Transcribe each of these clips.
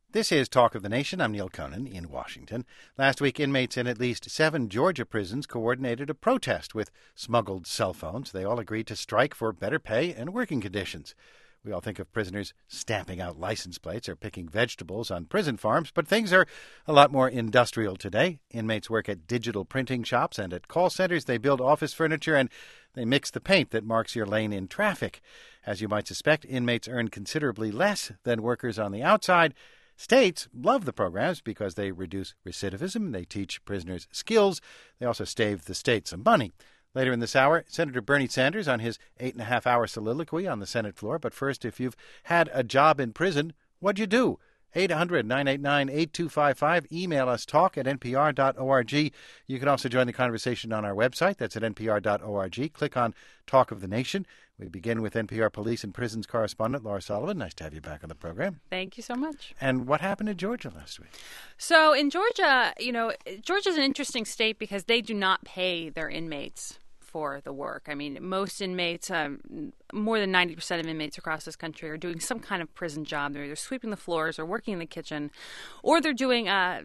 This is Talk of the Nation. I'm Neil Conan in Washington. Last week, inmates in at least 7 Georgia prisons coordinated a protest with smuggled cell phones. They all agreed to strike for better pay and working conditions. We all think of prisoners stamping out license plates or picking vegetables on prison farms, but things are a lot more industrial today. Inmates work at digital printing shops and at call centers. They build office furniture and they mix the paint that marks your lane in traffic. As you might suspect, inmates earn considerably less than workers on the outside. States love the programs because they reduce recidivism, they teach prisoners skills, they also save the state some money. Later in this hour, Senator Bernie Sanders on his 8.5-hour soliloquy on the Senate floor. But first, if you've had a job in prison, what'd you do? 800-989-8255. Email us talk@npr.org. You can also join the conversation on our website. That's at npr.org. Click on Talk of the Nation. We begin with NPR Police and Prisons correspondent Laura Sullivan. Nice to have you back on the program. Thank you so much. And what happened in Georgia last week? So in Georgia, Georgia's an interesting state because they do not pay their inmates for the work. I mean, most inmates, more than 90% of inmates across this country are doing some kind of prison job. They're either sweeping the floors or working in the kitchen, or they're doing an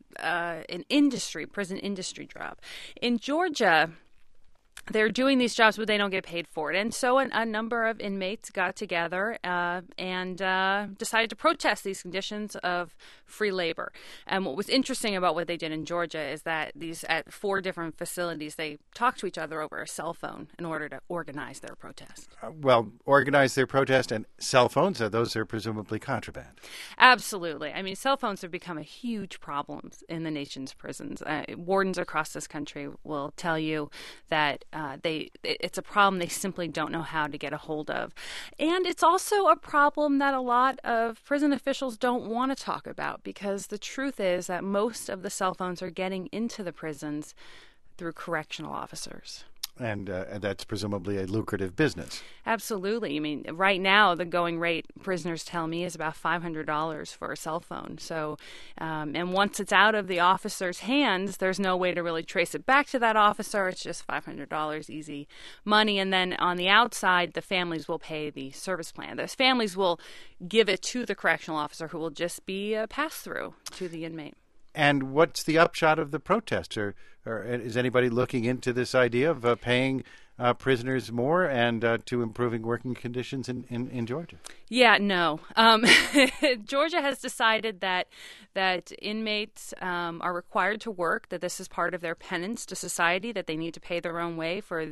prison industry job. In Georgia, they're doing these jobs, but they don't get paid for it. And so a number of inmates got together and decided to protest these conditions of free labor. And what was interesting about what they did in Georgia is that at 4 different facilities, they talked to each other over a cell phone in order to organize their protest. Organize their protest and cell phones, those are presumably contraband. Absolutely. I mean, cell phones have become a huge problem in the nation's prisons. Wardens across this country will tell you that it's a problem they simply don't know how to get a hold of. And it's also a problem that a lot of prison officials don't want to talk about, because the truth is that most of the cell phones are getting into the prisons through correctional officers. And that's presumably a lucrative business. Absolutely. I mean, right now, the going rate, prisoners tell me, is about $500 for a cell phone. So, and once it's out of the officer's hands, there's no way to really trace it back to that officer. It's just $500, easy money. And then on the outside, the families will pay the service plan. Those families will give it to the correctional officer, who will just be a pass-through to the inmate. And what's the upshot of the protest? Or is anybody looking into this idea of paying prisoners more and to improving working conditions in Georgia? Yeah, no. Georgia has decided that inmates are required to work, that this is part of their penance to society, that they need to pay their own way for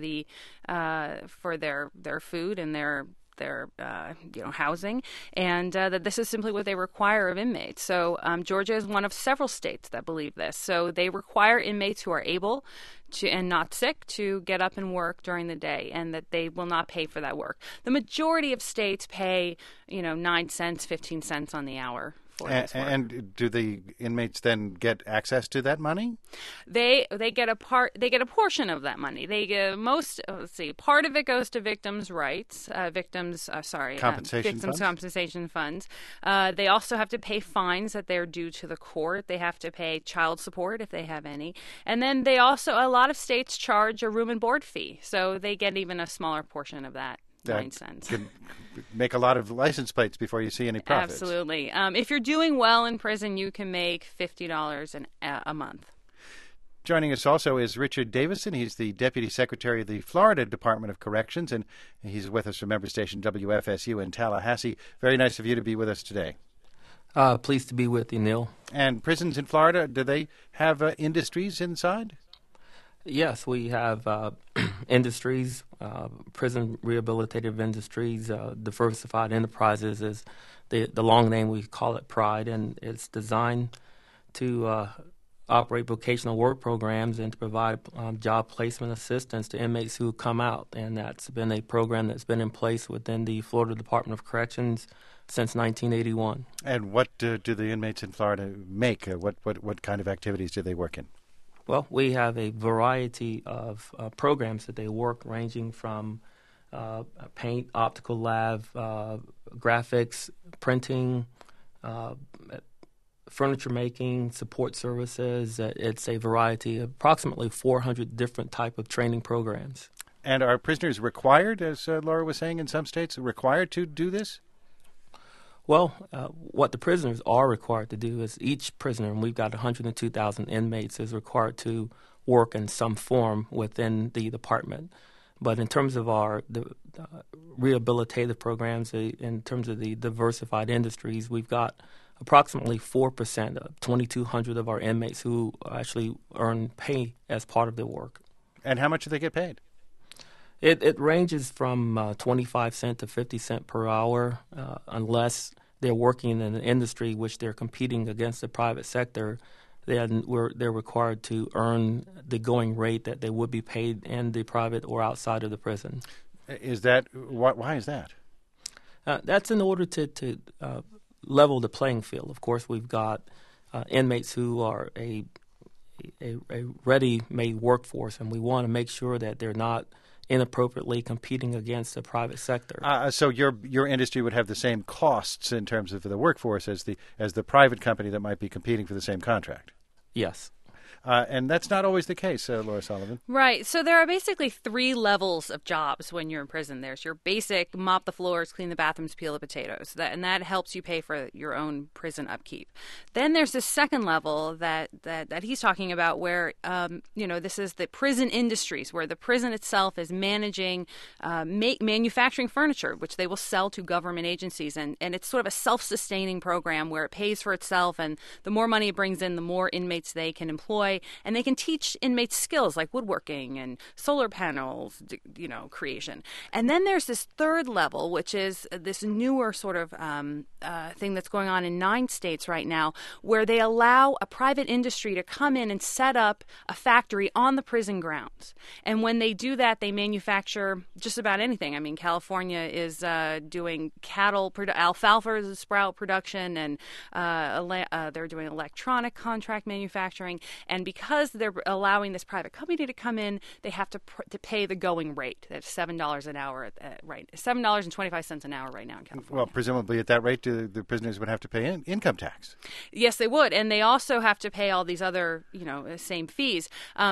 their food and their housing, and that this is simply what they require of inmates. So Georgia is one of several states that believe this. So they require inmates who are able to and not sick to get up and work during the day, and that they will not pay for that work. The majority of states pay, 9 cents, 15 cents on the hour. And do the inmates then get access to that money? They get a portion of that money. They get part of it goes to victims' rights, compensation funds. They also have to pay fines that they're due to the court. They have to pay child support if they have any, and then a lot of states charge a room and board fee, so they get even a smaller portion of that. 9 cents. Can make a lot of license plates before you see any profits. Absolutely. If you're doing well in prison, you can make $50 a month. Joining us also is Richard Davison. He's the Deputy Secretary of the Florida Department of Corrections, and he's with us from member station WFSU in Tallahassee. Very nice of you to be with us today. Pleased to be with you, Neil. And prisons in Florida, do they have industries inside? Yes, we have industries, prison rehabilitative industries. Diversified Enterprises is the long name. We call it PRIDE, and it's designed to operate vocational work programs and to provide job placement assistance to inmates who come out. And that's been a program that's been in place within the Florida Department of Corrections since 1981. And what do the inmates in Florida make? What kind of activities do they work in? Well, we have a variety of programs that they work, ranging from paint, optical lab, graphics, printing, furniture making, support services. It's a variety of approximately 400 different type of training programs. And are prisoners required, as Laura was saying, in some states, required to do this? Well, what the prisoners are required to do is each prisoner, and we've got 102,000 inmates, is required to work in some form within the department. But in terms of our rehabilitative programs, in terms of the diversified industries, we've got approximately 4%, 2,200 of our inmates who actually earn pay as part of their work. And how much do they get paid? It ranges from 25 cents to 50 cents per hour, unless they're working in an industry which they're competing against the private sector. Then they're required to earn the going rate that they would be paid in the private or outside of the prison. Is that why is that? That's in order to level the playing field. Of course, we've got inmates who are a ready-made workforce, and we want to make sure that they're not inappropriately competing against the private sector. So your industry would have the same costs in terms of the workforce as the private company that might be competing for the same contract. Yes. And that's not always the case, Laura Sullivan. Right. So there are basically 3 levels of jobs when you're in prison. There's your basic mop the floors, clean the bathrooms, peel the potatoes. And that helps you pay for your own prison upkeep. Then there's this second level that he's talking about where, this is the prison industries, where the prison itself is managing, manufacturing furniture, which they will sell to government agencies. And it's sort of a self-sustaining program where it pays for itself. And the more money it brings in, the more inmates they can employ. And they can teach inmates skills like woodworking and solar panels, creation. And then there's this third level, which is this newer sort of thing that's going on in 9 states right now, where they allow a private industry to come in and set up a factory on the prison grounds. And when they do that, they manufacture just about anything. I mean, California is doing alfalfa sprout production, and they're doing electronic contract manufacturing. And because they're allowing this private company to come in, they have to pay the going rate. That's $7 an hour, right? $7.25 an hour right now in California. Well, presumably at that rate, the prisoners would have to pay income tax. Yes, they would, and they also have to pay all these other, same fees.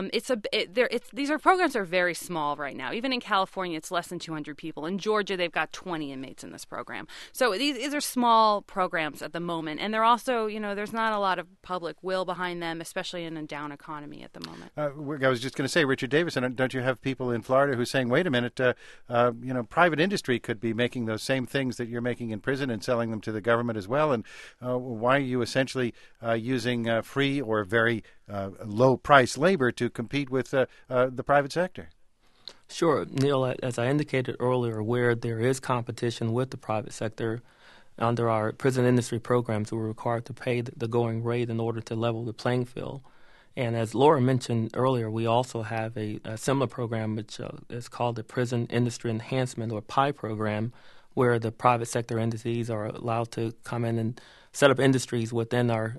These programs are very small right now. Even in California, it's less than 200 people. In Georgia, they've got 20 inmates in this program. So these are small programs at the moment, and they're also, there's not a lot of public will behind them, especially in a down economy at the moment. I was just going to say, Richard Davison, don't you have people in Florida who are saying, wait a minute, private industry could be making those same things that you're making in prison and selling them to the government as well, and why are you essentially using free or very low-price labor to compete with the private sector? Sure. Neil, as I indicated earlier, where there is competition with the private sector, under our prison industry programs, we're required to pay the going rate in order to level the playing field. And as Laura mentioned earlier, we also have a similar program which is called the Prison Industry Enhancement, or PI program, where the private sector entities are allowed to come in and set up industries within our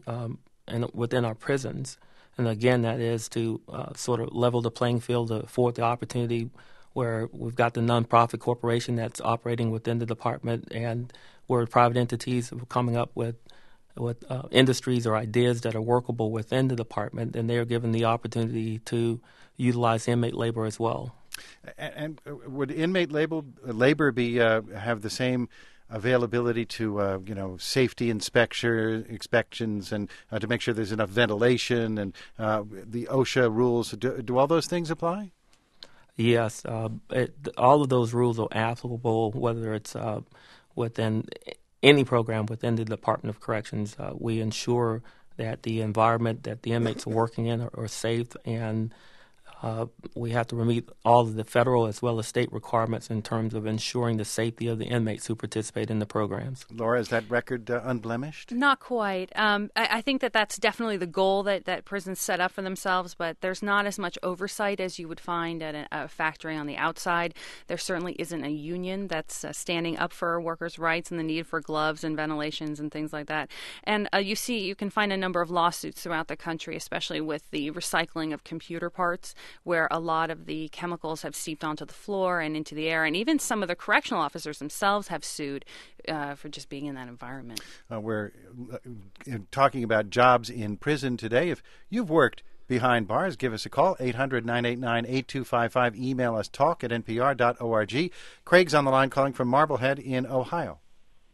prisons. And again, that is to sort of level the playing field, to afford the opportunity where we've got the nonprofit corporation that's operating within the department, and where private entities are coming up with industries or ideas that are workable within the department, and they're given the opportunity to utilize inmate labor as well. And would inmate labor be have the same availability to safety inspections and to make sure there's enough ventilation and the OSHA rules? Do all those things apply? Yes, all of those rules are applicable, whether it's within any program within the Department of Corrections. We ensure that the environment that the inmates are working in are safe, and we have to meet all of the federal as well as state requirements in terms of ensuring the safety of the inmates who participate in the programs. Laura, is that record unblemished? Not quite. I think that's definitely the goal that prisons set up for themselves, but there's not as much oversight as you would find at a factory on the outside. There certainly isn't a union that's standing up for workers' rights and the need for gloves and ventilations and things like that. And you can find a number of lawsuits throughout the country, especially with the recycling of computer parts, where a lot of the chemicals have seeped onto the floor and into the air, and even some of the correctional officers themselves have sued for just being in that environment. We're talking about jobs in prison today. If you've worked behind bars, give us a call, 800-989-8255. Email us, talk@npr.org. Craig's on the line calling from Marblehead in Ohio.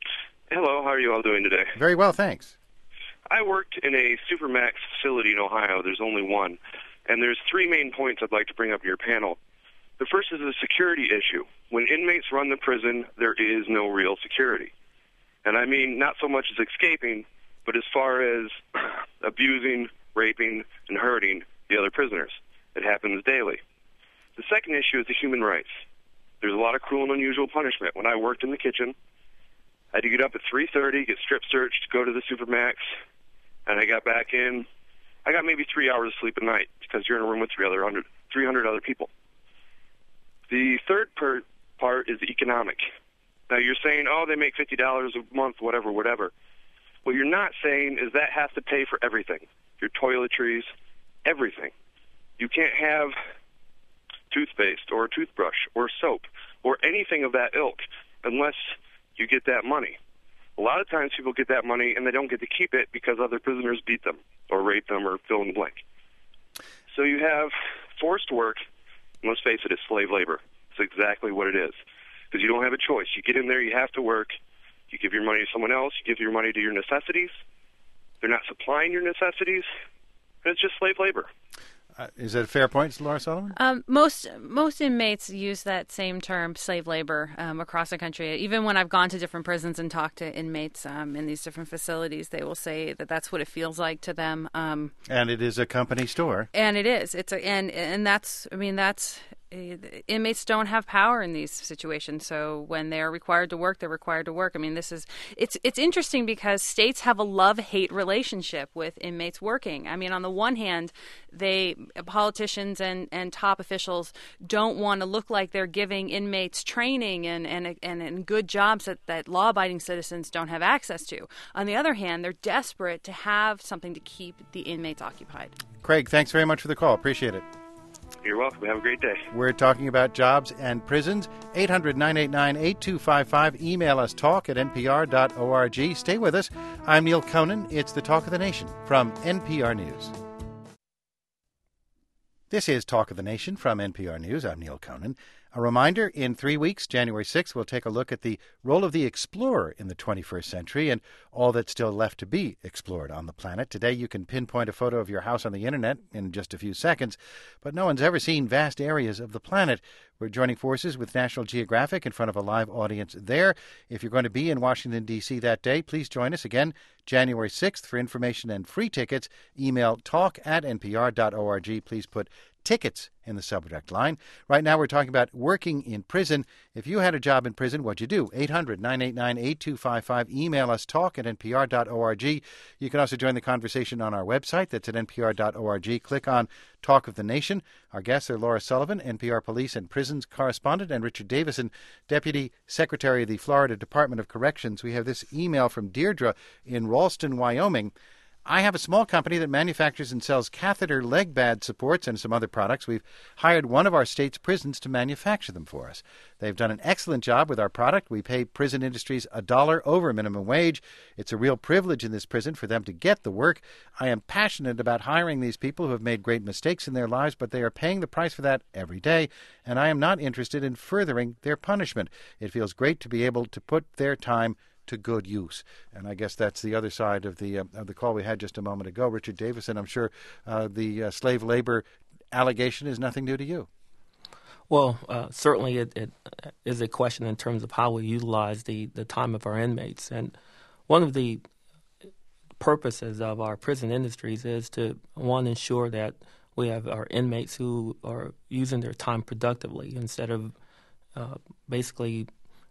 Hello, how are you all doing today? Very well, thanks. I worked in a Supermax facility in Ohio. There's only one. And there's three main points I'd like to bring up to your panel. The first is the security issue. When inmates run the prison, there is no real security. And I mean not so much as escaping, but as far as abusing, raping, and hurting the other prisoners. It happens daily. The second issue is the human rights. There's a lot of cruel and unusual punishment. When I worked in the kitchen, I had to get up at 3:30, get strip searched, go to the Supermax, and I got back in. I got maybe 3 hours of sleep a night because you're in a room with 300 other people. The third part is the economic. Now, you're saying, oh, they make $50 a month, whatever. What you're not saying is that has to pay for everything, your toiletries, everything. You can't have toothpaste or a toothbrush or soap or anything of that ilk unless you get that money. A lot of times people get that money and they don't get to keep it because other prisoners beat them or rape them or fill in the blank. So you have forced work, and let's face it, it's slave labor. It's exactly what it is. Because you don't have a choice. You get in there, you have to work. You give your money to someone else. You give your money to your necessities. They're not supplying your necessities. And it's just slave labor. Is that a fair point, Laura Sullivan? Most inmates use that same term, slave labor, across the country. Even when I've gone to different prisons and talked to inmates in these different facilities, they will say that that's what it feels like to them. And it is a company store. And it is. And that's. Inmates don't have power in these situations, so when they're required to work, they're required to work. I mean, it's interesting because states have a love-hate relationship with inmates working. I mean, on the one hand, politicians and top officials don't want to look like they're giving inmates training and good jobs that law-abiding citizens don't have access to. On the other hand, they're desperate to have something to keep the inmates occupied. Craig, thanks very much for the call. Appreciate it. You're welcome. Have a great day. We're talking about jobs and prisons. 800-989-8255. Email us talk@npr.org. Stay with us. I'm Neil Conan. It's the Talk of the Nation from NPR News. This is Talk of the Nation from NPR News. I'm Neil Conan. A reminder, in 3 weeks, January 6th, we'll take a look at the role of the explorer in the 21st century and all that's still left to be explored on the planet. Today, you can pinpoint a photo of your house on the internet in just a few seconds, but no one's ever seen vast areas of the planet. We're joining forces with National Geographic in front of a live audience there. If you're going to be in Washington, D.C. that day, please join us again, January 6th. For information and free tickets, email talk@npr.org. Please put tickets in the subject line. Right now we're talking about working in prison. If you had a job in prison, what'd you do? 800-989-8255. Email us talk@npr.org. You can also join the conversation on our website. That's at npr.org. Click on Talk of the Nation. Our guests are Laura Sullivan, NPR Police and Prisons correspondent, and Richard Davison, Deputy Secretary of the Florida Department of Corrections. We have this email from Deirdre in Ralston, Wyoming. I have a small company that manufactures and sells catheter leg pad supports and some other products. We've hired one of our state's prisons to manufacture them for us. They've done an excellent job with our product. We pay prison industries $1 over minimum wage. It's a real privilege in this prison for them to get the work. I am passionate about hiring these people who have made great mistakes in their lives, but they are paying the price for that every day, and I am not interested in furthering their punishment. It feels great to be able to put their time to good use. And I guess that's the other side of the call we had just a moment ago. Richard Davison, I'm sure the slave labor allegation is nothing new to you. Well, certainly it is a question in terms of how we utilize the time of our inmates. And one of the purposes of our prison industries is to, one, ensure that we have our inmates who are using their time productively instead of basically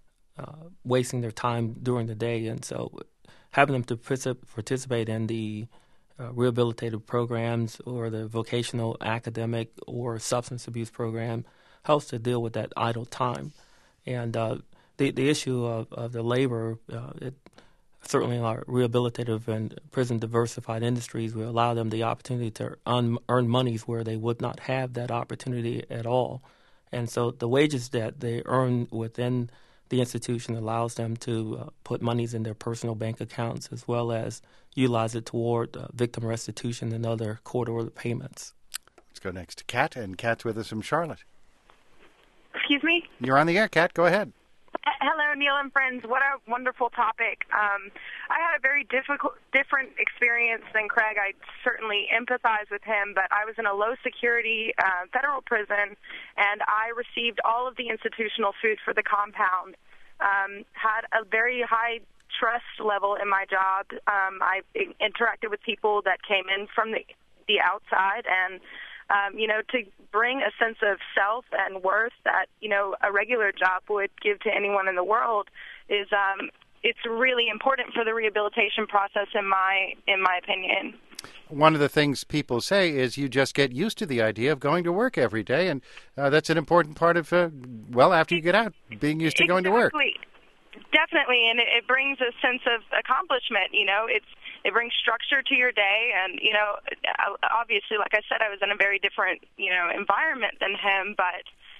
wasting their time during the day. And so having them to participate in the rehabilitative programs or the vocational, academic, or substance abuse program helps to deal with that idle time. And the issue of the labor, certainly our rehabilitative and prison diversified industries will allow them the opportunity to earn monies where they would not have that opportunity at all. And so the wages that they earn within the institution allows them to put monies in their personal bank accounts as well as utilize it toward victim restitution and other court-ordered payments. Let's go next to Kat, and Kat's with us from Charlotte. Excuse me? You're on the air, Kat. Go ahead. Hello, Neil and friends. What a wonderful topic. I had a very different experience than Craig. I certainly empathize with him, but I was in a low-security federal prison, and I received all of the institutional food for the compound. Had a very high trust level in my job. I interacted with people that came in from the outside, and to bring a sense of self and worth that, a regular job would give to anyone in the world is, it's really important for the rehabilitation process in my opinion. One of the things people say is you just get used to the idea of going to work every day, and that's an important part of, after you get out, being used to going to work. Definitely, and it brings a sense of accomplishment, It brings structure to your day, and, obviously, like I said, I was in a very different, environment than him, but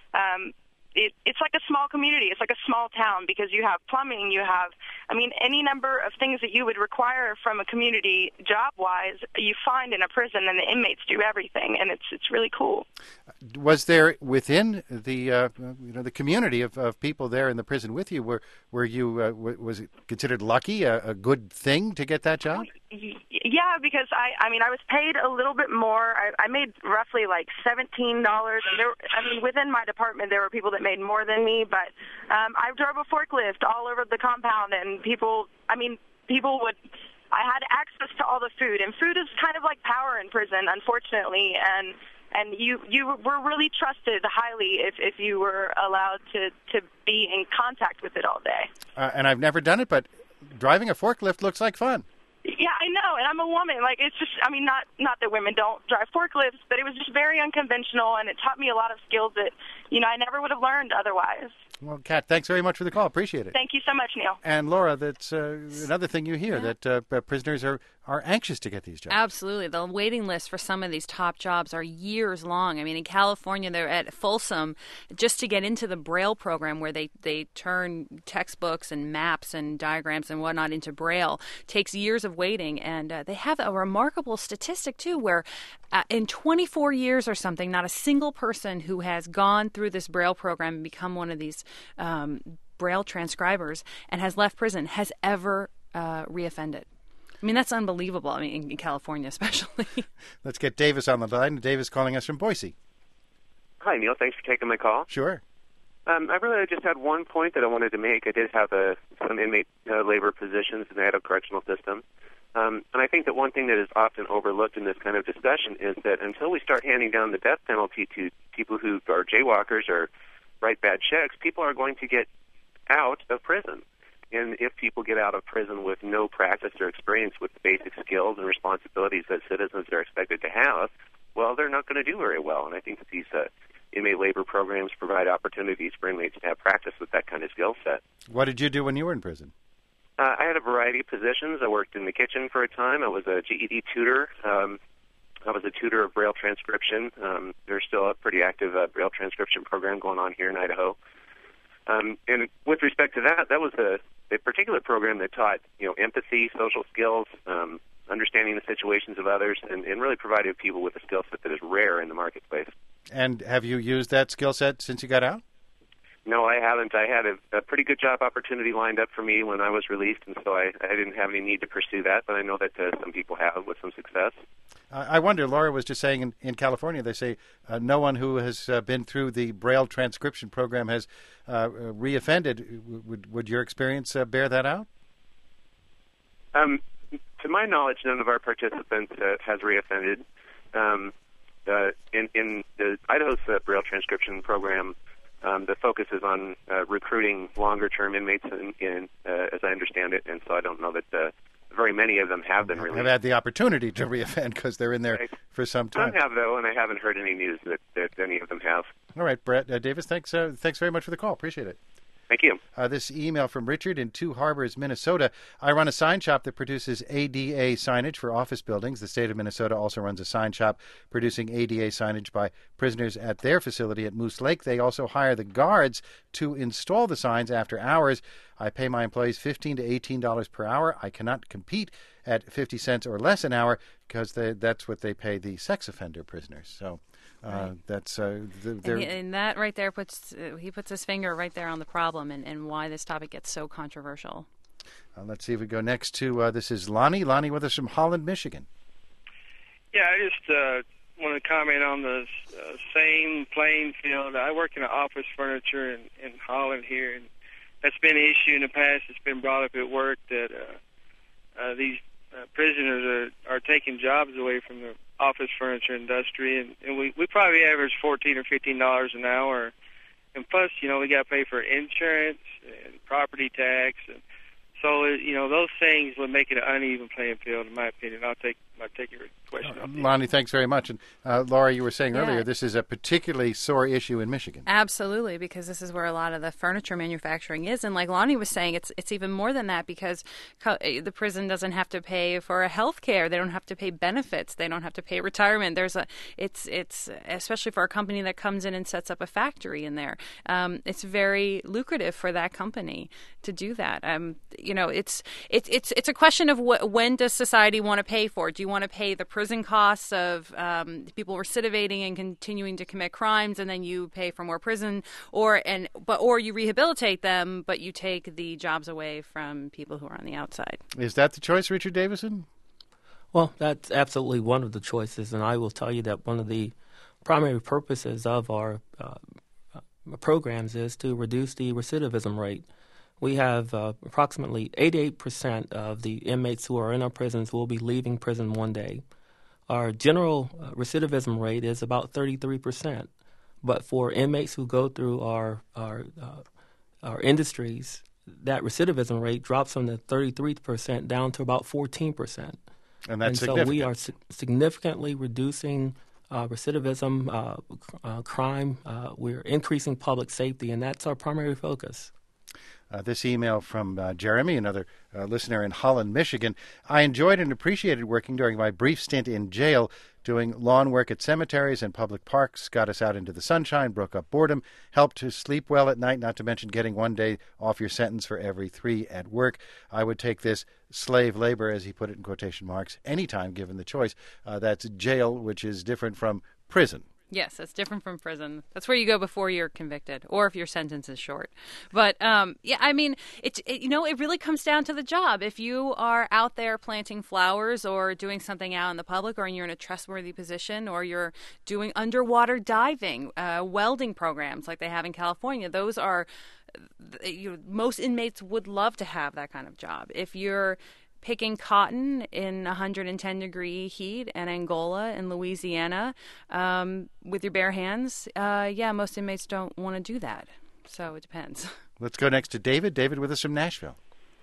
it's like a small community. It's like a small town because you have plumbing, you have, any number of things that you would require from a community job-wise, you find in a prison, and the inmates do everything, and it's really cool. Was there within the the community of people there in the prison with you, were you was it considered lucky, a good thing to get that job? Yeah, because I was paid a little bit more. I made roughly like $17, and within my department there were people that made more than me, but I drove a forklift all over the compound, and people would. I had access to all the food, and food is kind of like power in prison, unfortunately, and you were really trusted highly if you were allowed to be in contact with it all day. And I've never done it, but driving a forklift looks like fun. Yeah, I know, and I'm a woman. Like, it's just, not that women don't drive forklifts, but it was just very unconventional, and it taught me a lot of skills that, I never would have learned otherwise. Well, Kat, thanks very much for the call. Appreciate it. Thank you so much, Neil. And Laura, that's another thing you hear, that prisoners are anxious to get these jobs. Absolutely. The waiting list for some of these top jobs are years long. In California, they're at Folsom just to get into the Braille program where they turn textbooks and maps and diagrams and whatnot into Braille. It takes years of waiting. And they have a remarkable statistic, too, where in 24 years or something, not a single person who has gone through this Braille program and become one of these Braille transcribers and has left prison has ever reoffended. That's unbelievable. In California especially. Let's get Davis on the line. Davis calling us from Boise. Hi, Neil. Thanks for taking my call. Sure. I really just had one point that I wanted to make. I did have some inmate labor positions in the Idaho Correctional System. And I think that one thing that is often overlooked in this kind of discussion is that until we start handing down the death penalty to people who are jaywalkers or write bad checks, people are going to get out of prison. And if people get out of prison with no practice or experience with the basic skills and responsibilities that citizens are expected to have, well, they're not going to do very well. And I think that these inmate labor programs provide opportunities for inmates to have practice with that kind of skill set. What did you do when you were in prison? I had a variety of positions. I worked in the kitchen for a time. I was a GED tutor. I was a tutor of Braille transcription. There's still a pretty active Braille transcription program going on here in Idaho. And with respect to that was a particular program that taught, empathy, social skills, understanding the situations of others, and really provided people with a skill set that is rare in the marketplace. And have you used that skill set since you got out? No, I haven't. I had a pretty good job opportunity lined up for me when I was released, and so I didn't have any need to pursue that, but I know that some people have with some success. I wonder, Laura was just saying in California, they say no one who has been through the Braille transcription program has reoffended. Would your experience bear that out? To my knowledge, none of our participants has reoffended. In the Idaho's Braille transcription program, the focus is on recruiting longer-term inmates, as I understand it, and so I don't know that very many of them have been released. Have had the opportunity to reoffend because they're in there for some time. Some have, though, and I haven't heard any news that any of them have. All right, Brett Davis, thanks very much for the call. Appreciate it. Thank you. This email from Richard in Two Harbors, Minnesota. I run a sign shop that produces ADA signage for office buildings. The state of Minnesota also runs a sign shop producing ADA signage by prisoners at their facility at Moose Lake. They also hire the guards to install the signs after hours. I pay my employees $15 to $18 per hour. I cannot compete at 50 cents or less an hour because that's what they pay the sex offender prisoners. So That's and that right there puts his finger right there on the problem and why this topic gets so controversial. Let's see if we go next to this is Lonnie. Lonnie with us from Holland, Michigan. Yeah, I just want to comment on the same playing field. I work in office furniture in Holland here, and that's been an issue in the past. It's been brought up at work that these prisoners are taking jobs away from the office furniture industry, and we probably average $14 or $15 an hour, and plus, we got to pay for insurance and property tax, and so those things would make it an uneven playing field, in my opinion. I'll take your question. Lonnie, thanks very much. And Laura, you were saying earlier this is a particularly sore issue in Michigan. Absolutely, because this is where a lot of the furniture manufacturing is. And like Lonnie was saying, it's even more than that because the prison doesn't have to pay for health care. They don't have to pay benefits. They don't have to pay retirement. It's especially for a company that comes in and sets up a factory in there. It's very lucrative for that company to do that. It's a question of when does society want to pay for it? Do you want to pay the prison costs of people recidivating and continuing to commit crimes, and then you pay for more prison, or you rehabilitate them, but you take the jobs away from people who are on the outside? Is that the choice, Richard Davison? Well, that's absolutely one of the choices, and I will tell you that one of the primary purposes of our programs is to reduce the recidivism rate. We have approximately 88% of the inmates who are in our prisons will be leaving prison one day. Our general recidivism rate is about 33%, but for inmates who go through our industries, that recidivism rate drops from the 33% down to about 14%. And that's significant. So we are significantly reducing recidivism, crime. We're increasing public safety, and that's our primary focus. This email from Jeremy, another listener in Holland, Michigan. I enjoyed and appreciated working during my brief stint in jail, doing lawn work at cemeteries and public parks, got us out into the sunshine, broke up boredom, helped to sleep well at night, not to mention getting one day off your sentence for every 3 at work. I would take this slave labor, as he put it in quotation marks, anytime given the choice. That's jail, which is different from prison. Yes, it's different from prison. That's where you go before you're convicted, or if your sentence is short. But it really comes down to the job. If you are out there planting flowers or doing something out in the public, or you're in a trustworthy position, or you're doing underwater diving, welding programs like they have in California, those are most inmates would love to have that kind of job. If you're picking cotton in 110-degree heat in Angola and Louisiana with your bare hands, most inmates don't want to do that. So it depends. Let's go next to David. David with us from Nashville.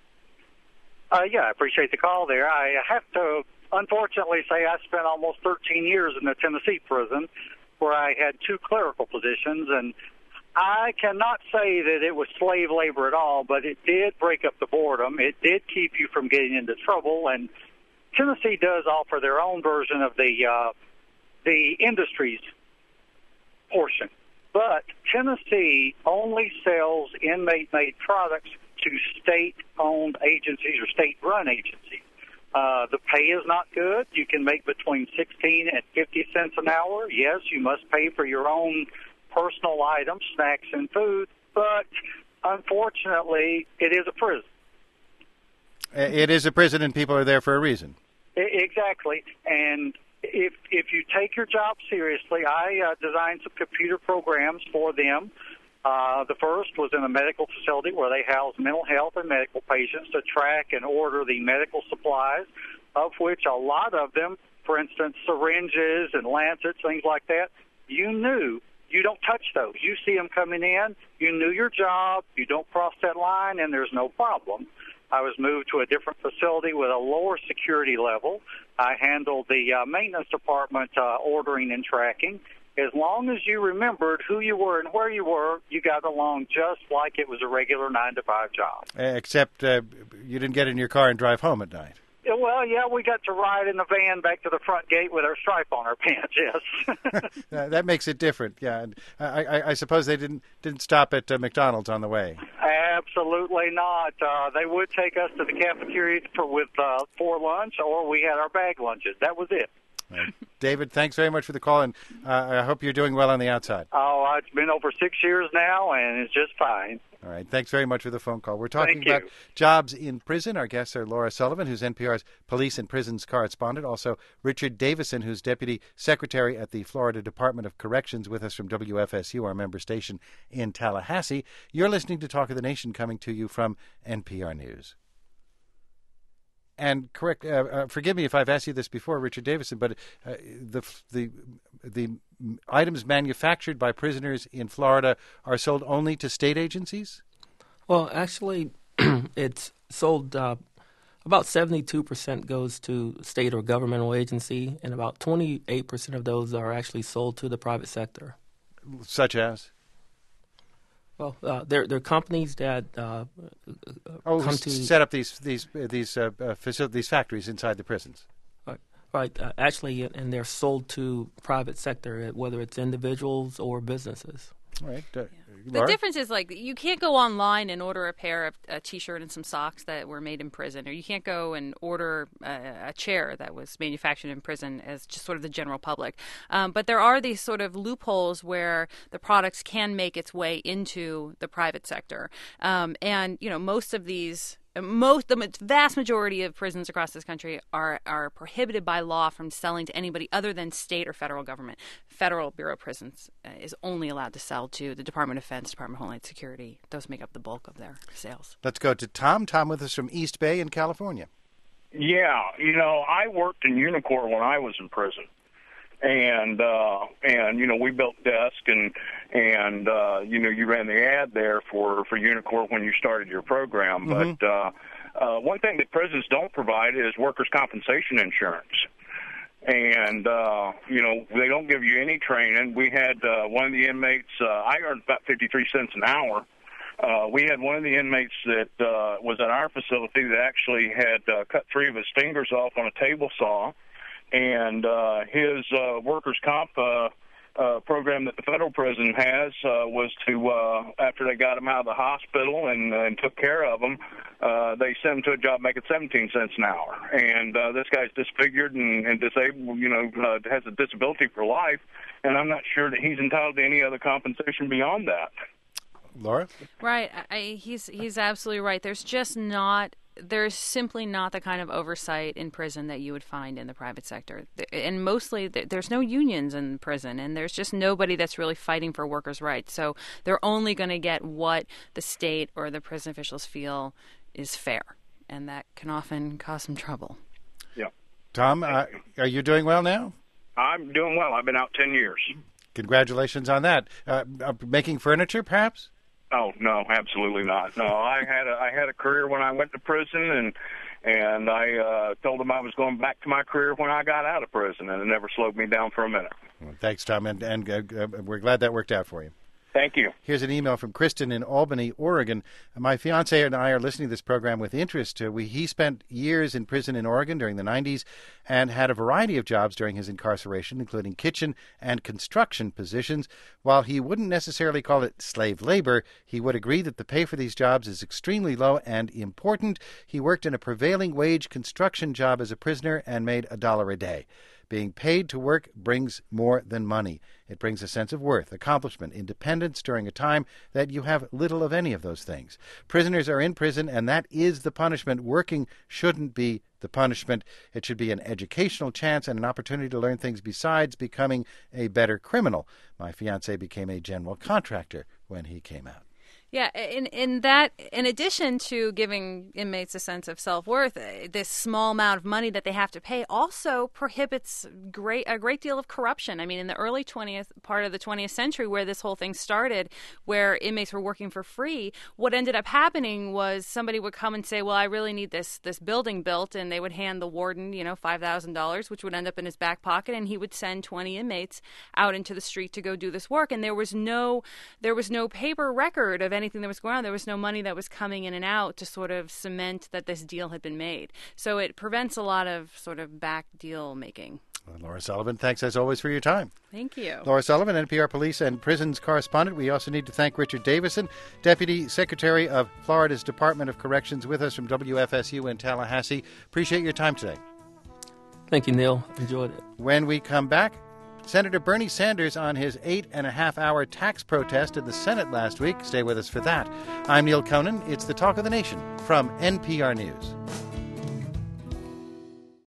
I appreciate the call there. I have to unfortunately say I spent almost 13 years in the Tennessee prison where I had 2 clerical positions, and I cannot say that it was slave labor at all, but it did break up the boredom. It did keep you from getting into trouble, and Tennessee does offer their own version of the industries portion. But Tennessee only sells inmate-made products to state-owned agencies or state-run agencies. The pay is not good. You can make between 16 and 50 cents an hour. Yes, you must pay for your own personal items, snacks and food, but unfortunately, it is a prison. It is a prison, and people are there for a reason. Exactly. And if you take your job seriously, I designed some computer programs for them. The first was in a medical facility where they house mental health and medical patients to track and order the medical supplies, of which a lot of them, for instance, syringes and lancets, things like that, you knew. You don't touch those. You see them coming in. You knew your job. You don't cross that line, and there's no problem. I was moved to a different facility with a lower security level. I handled the maintenance department ordering and tracking. As long as you remembered who you were and where you were, you got along just like it was a regular 9-to-5 job. Except you didn't get in your car and drive home at night. Well, yeah, we got to ride in the van back to the front gate with our stripe on our pants, yes. That makes it different, yeah. And I suppose they didn't stop at McDonald's on the way. Absolutely not. They would take us to the cafeteria for lunch, or we had our bag lunches. That was it. Right. David, thanks very much for the call, and I hope you're doing well on the outside. Oh, it's been over 6 years now, and it's just fine. All right. Thanks very much for the phone call. We're talking about jobs in prison. Our guests are Laura Sullivan, who's NPR's police and prisons correspondent. Also, Richard Davison, who's deputy secretary at the Florida Department of Corrections, with us from WFSU, our member station in Tallahassee. You're listening to Talk of the Nation, coming to you from NPR News. And forgive me if I've asked you this before, Richard Davison, but the items manufactured by prisoners in Florida are sold only to state agencies? Well, actually, it's sold. About 72% goes to state or governmental agency, and about 28% of those are actually sold to the private sector. Such as? Well, they're companies that come to set up these factories inside the prisons. Right. Actually, and they're sold to private sector, whether it's individuals or businesses. Right. The difference is, like, you can't go online and order a pair of a T-shirt and some socks that were made in prison, or you can't go and order a chair that was manufactured in prison as just sort of the general public. But there are these sort of loopholes where the products can make its way into the private sector. And, you know, the vast majority of prisons across this country are prohibited by law from selling to anybody other than state or federal government. Federal Bureau of Prisons is only allowed to sell to the Department of Defense, Department of Homeland Security. Those make up the bulk of their sales. Let's go to Tom. Tom with us from East Bay in California. Yeah, you know, I worked in Unicor when I was in prison. And you know, we built desks and you know, you ran the ad there for Unicor when you started your program. Mm-hmm. But one thing that prisons don't provide is workers' compensation insurance. And you know, they don't give you any training. We had one of the inmates. I earned about 53 cents an hour. We had one of the inmates that was at our facility that actually had cut 3 of his fingers off on a table saw. And his workers' comp program that the federal prison has was to, after they got him out of the hospital and took care of him, they sent him to a job making 17 cents an hour. And this guy's disfigured and disabled, you know, has a disability for life, and I'm not sure that he's entitled to any other compensation beyond that. Laura? Right. He's absolutely right. There's simply not the kind of oversight in prison that you would find in the private sector. And mostly there's no unions in prison, and there's just nobody that's really fighting for workers' rights. So they're only going to get what the state or the prison officials feel is fair, and that can often cause some trouble. Yeah. Tom, are you doing well now? I'm doing well. I've been out 10 years. Congratulations on that. Making furniture, perhaps? Oh, no, absolutely not. No, I had a career when I went to prison, and I told them I was going back to my career when I got out of prison, and it never slowed me down for a minute. Well, thanks, Tom, and we're glad that worked out for you. Thank you. Here's an email from Kristen in Albany, Oregon. My fiance and I are listening to this program with interest. He spent years in prison in Oregon during the 90s and had a variety of jobs during his incarceration, including kitchen and construction positions. While he wouldn't necessarily call it slave labor, he would agree that the pay for these jobs is extremely low and important. He worked in a prevailing wage construction job as a prisoner and made $1 a day. Being paid to work brings more than money. It brings a sense of worth, accomplishment, independence during a time that you have little of any of those things. Prisoners are in prison, and that is the punishment. Working shouldn't be the punishment. It should be an educational chance and an opportunity to learn things besides becoming a better criminal. My fiancé became a general contractor when he came out. Yeah, in addition to giving inmates a sense of self-worth, this small amount of money that they have to pay also prohibits a great deal of corruption. I mean, in the early 20th century, where this whole thing started, where inmates were working for free, what ended up happening was somebody would come and say, well, I really need this building built, and they would hand the warden, $5,000, which would end up in his back pocket, and he would send 20 inmates out into the street to go do this work. And there was no paper record of anything that was going on. There was no money that was coming in and out to sort of cement that this deal had been made. So it prevents a lot of sort of back deal making. Well, Laura Sullivan, thanks as always for your time. Thank you. Laura Sullivan, NPR Police and Prisons correspondent. We also need to thank Richard Davison, Deputy Secretary of Florida's Department of Corrections, with us from WFSU in Tallahassee. Appreciate your time today. Thank you, Neil. Enjoyed it. When we come back, Senator Bernie Sanders on his 8.5-hour tax protest in the Senate last week. Stay with us for that. I'm Neil Conan. It's the Talk of the Nation from NPR News.